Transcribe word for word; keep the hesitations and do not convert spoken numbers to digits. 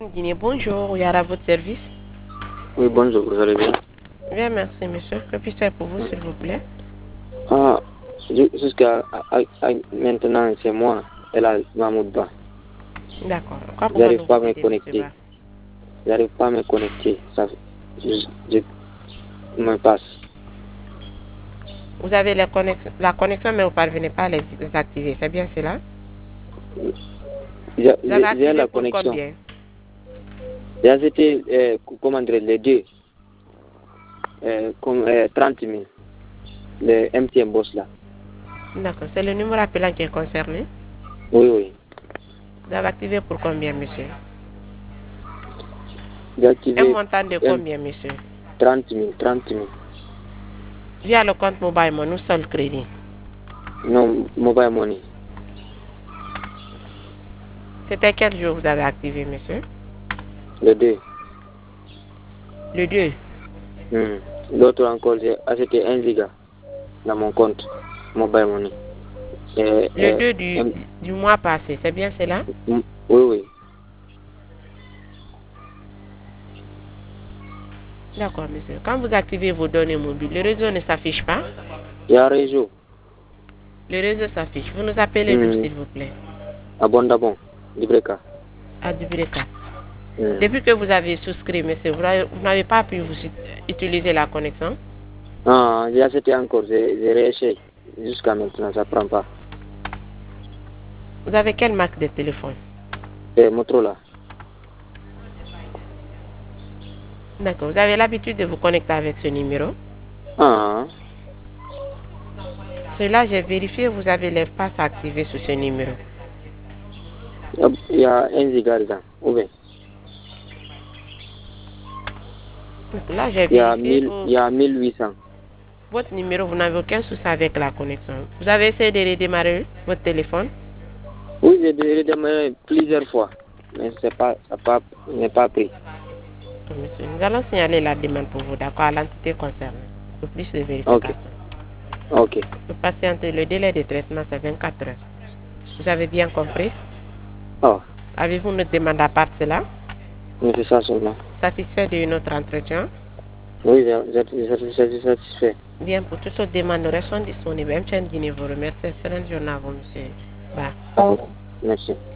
Guinée, bonjour, Yara à votre service. Oui, bonjour, vous allez bien? Bien, merci, monsieur. Que puis-je faire pour vous, s'il vous plaît? Ah, jusqu'à maintenant, c'est moi, elle a Mahmoud Ba. D'accord. Quoi J'arrive pouvons-nous pas à vous me aider, monsieur connecter. Ba? J'arrive pas à me connecter. Ça, je, je me passe. Vous avez la connexion, la connexion, mais vous ne parvenez pas à les activer. C'est bien cela? J'ai Vous avez j'ai activé la pour connexion. combien? J'ai acheté, euh, comment dire, les deux, euh, comme euh, trente mille, le M T N Boss là. D'accord. C'est le numéro appelant qui est concerné. Oui, oui. Vous avez activé pour combien, monsieur? J'ai Un activé montant de euh, combien, monsieur? trente mille, trente mille. Via le compte mobile money ou seul crédit? Non, mobile money. C'était quel jour vous avez activé, monsieur? Les deux. Le deux. Hmm. L'autre encore, j'ai acheté un giga dans mon compte mobile money. Et, Le et, deux du, et, du mois passé. C'est bien cela? oui, oui. D'accord, monsieur. Quand vous activez vos données mobiles, le réseau ne s'affiche pas? Il y a un réseau. Le réseau s'affiche. Vous nous appelez d'où, Hmm. s'il vous plaît? À Bondabon, Libreka. À Dubreka. Hmm. Depuis que vous avez souscrit, monsieur, vous n'avez pas pu vous utiliser la connexion? Ah, j'ai acheté encore, j'ai j'ai réessayé. Jusqu'à maintenant, ça ne prend pas. Vous avez quelle marque de téléphone? C'est Motorola. D'accord. Vous avez l'habitude de vous connecter avec ce numéro? Ah, Cela, j'ai vérifié, vous avez les passes activées sur ce numéro. il y a un giga dedans. Ou bien, Là, j'ai il y a vérifié, mille, vous- il y a mille huit cents. votre numéro, vous n'avez aucun souci avec la connexion. Vous avez essayé de redémarrer votre téléphone? Oui, j'ai redémarré plusieurs fois. Mais c'est pas, ça pas, n'est pas pris. Monsieur, nous allons signaler la demande pour vous, d'accord, à l'entité concernée, pour plus de Ok, vérification. ok. Vous patientez, le délai de traitement, c'est vingt-quatre heures. Vous avez bien compris? Oh, Avez-vous une demande à part cela? mais c'est ça seulement. Satisfait de notre entretien? Oui, je je- je suis satisfait. Bien, pour toutes autres demandes, nous restons disponibles. M T N Guinée vous remercie. Excellente journée à vous, monsieur. Bah. Merci.